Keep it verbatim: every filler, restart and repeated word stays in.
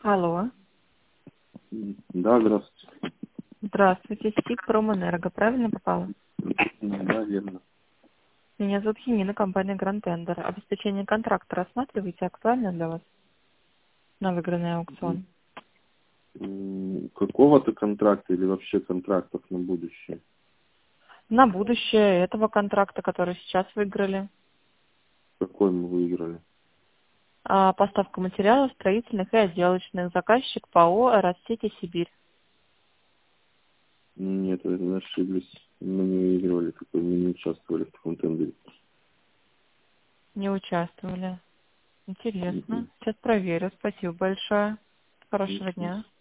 Алло. Да, здравствуйте. Здравствуйте, СТИК Промэнерго. Правильно попала? Да, верно. Меня зовут Химина, компания Grand Tender. Обеспечение контракта рассматриваете, актуально для вас на выигранный аукцион? М, Какого-то контракта или вообще контрактов на будущее? На будущее этого контракта, который сейчас выиграли. Какой мы выиграли? А, поставка материалов строительных и отделочных. Заказчик ПАО «Россети Сибирь». Нет, вы ошиблись. Мы не выигрывали такой, мы не участвовали в таком тендере. Не участвовали. Интересно. Мгм. Сейчас проверю. Спасибо большое. Хорошего Мгм. дня.